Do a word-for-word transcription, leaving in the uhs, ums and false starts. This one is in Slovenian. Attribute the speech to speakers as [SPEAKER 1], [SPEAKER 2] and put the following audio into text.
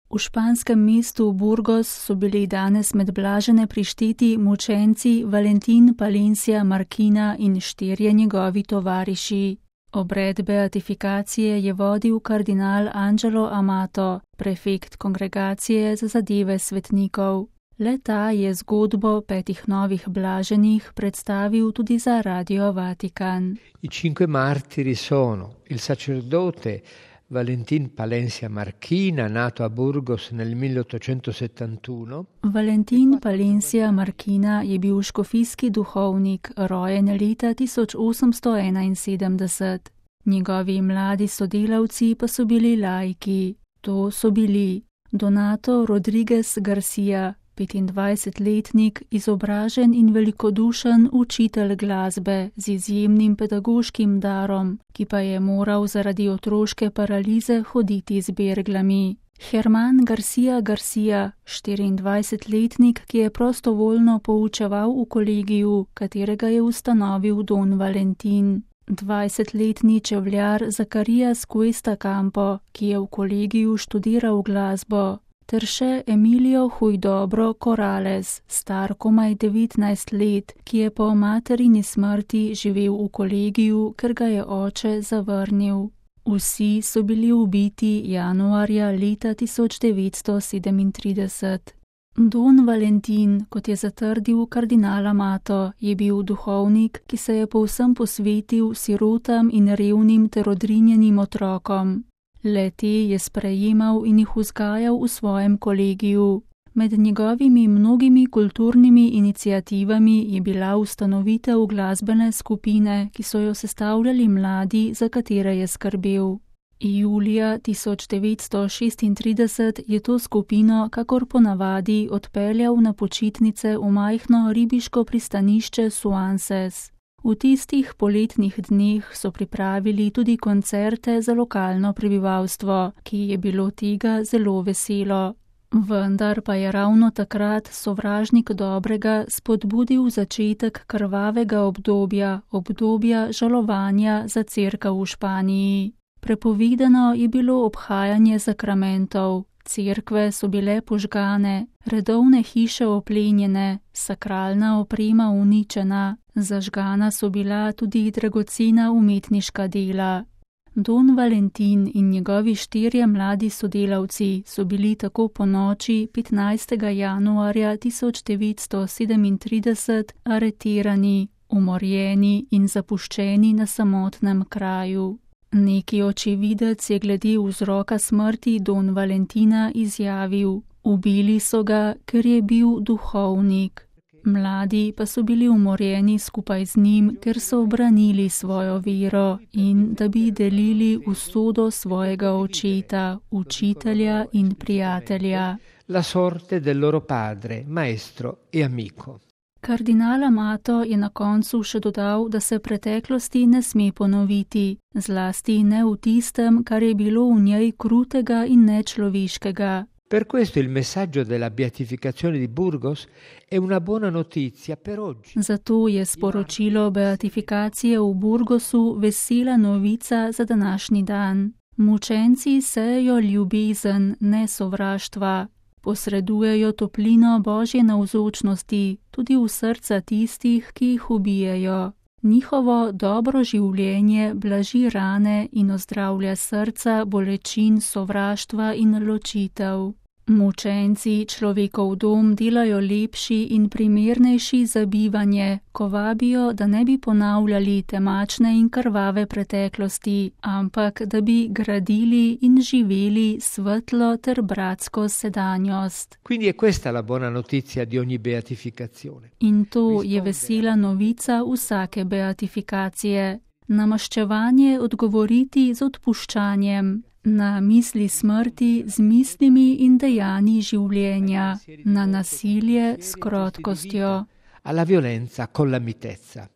[SPEAKER 1] V španskem mestu Burgos so bili danes med blažene prišteti mučenci Valentin Palencia Marquina in štirje njegovi tovariši. Obred beatifikacije je vodil kardinal Angelo Amato, prefekt kongregacije za zadeve svetnikov. Le-ta je zgodbo petih novih blaženih predstavil tudi za Radio Vatikan.
[SPEAKER 2] I cinque martiri sono il sacerdote Valentin Palencia Marquina, nato a Burgos nel milleottocentosettantuno.
[SPEAKER 1] Valentin Palencia Marquina je bil škofijski duhovnik, rojen leta tisoč osemsto enainsedemdeset. Njegovi mladi sodelavci pa so bili laiki. To so bili Donato Rodriguez Garcia, petindvajsetletnik, izobražen in velikodušen učitelj glasbe z izjemnim pedagoškim darom, ki pa je moral zaradi otroške paralize hoditi z berglami. Herman Garcia Garcia, štiriindvajsetletnik, ki je prostovoljno poučeval v kolegiju, katerega je ustanovil Don Valentin. dvajsetletni čevljar Zacarias Cuesta Campo, ki je v kolegiju študiral glasbo, ter še Emilio Huidobro Corrales, star komaj devetnajst let, ki je po materini smrti živel v kolegiju, ker ga je oče zavrnil. Vsi so bili ubiti januarja leta tisoč devetsto sedemintrideset. Don Valentin, kot je zatrdil kardinal Amato, je bil duhovnik, ki se je povsem posvetil sirotam in revnim ter odrinjenim otrokom. Le-te je sprejemal in jih vzgajal v svojem kolegiju. Med njegovimi mnogimi kulturnimi iniciativami je bila ustanovitev glasbene skupine, ki so jo sestavljali mladi, za katere je skrbel. Julija tisoč devetsto šestintrideset je to skupino, kakor ponavadi, odpeljal na počitnice v majhno ribiško pristanišče Suances. V tistih poletnih dneh so pripravili tudi koncerte za lokalno prebivalstvo, ki je bilo tega zelo veselo. Vendar pa je ravno takrat sovražnik dobrega spodbudil začetek krvavega obdobja, obdobja žalovanja za cerkev v Španiji. Prepovedano je bilo obhajanje sakramentov, cerkve so bile požgane, redovne hiše oplenjene, sakralna oprema uničena, zažgana so bila tudi dragocena umetniška dela. Don Valentin in njegovi štirje mladi sodelavci so bili tako po noči petnajstega januarja tisoč devetsto sedemintrideset aretirani, umorjeni in zapuščeni na samotnem kraju. Neki očividec je glede vzroka smrti Don Valentina izjavil: ubili so ga, ker je bil duhovnik. Mladi pa so bili umorjeni skupaj z njim, ker so obranili svojo vero in da bi delili usodo svojega očeta, učitelja in prijatelja.
[SPEAKER 2] La sorte del loro padre, maestro e amico.
[SPEAKER 1] Kardinal Amato je na koncu še dodal, da se preteklosti ne sme ponoviti, zlasti ne v tistem, kar je bilo v njej krutega in nečloveškega.
[SPEAKER 2] Per questo il messaggio della beatificazione di Burgos è una buona notizia per oggi.
[SPEAKER 1] Zato je sporočilo beatifikacije v Burgosu vesela novica za današnji dan. Mučenci sejejo ljubezen, ne sovraštva. Posredujejo toplino Božje navzočnosti tudi v srca tistih, ki jih ubijejo. Njihovo dobro življenje blaži rane in ozdravlja srca bolečin sovraštva in ločitev. Mučenci človekov dom delajo lepši in primernejši za bivanje, ko vabijo, da ne bi ponavljali temačne in krvave preteklosti, ampak da bi gradili in živeli svetlo ter bratsko sedanjost.
[SPEAKER 2] Quindi è questa la buona notizia di ogni beatificazione.
[SPEAKER 1] In to je vesela novica vsake beatifikacije. Na maščevanje odgovoriti z odpuščanjem, na misli smrti z mislimi in dejanji življenja, na nasilje s krotkostjo.
[SPEAKER 2] Alla violenza con la mitezza.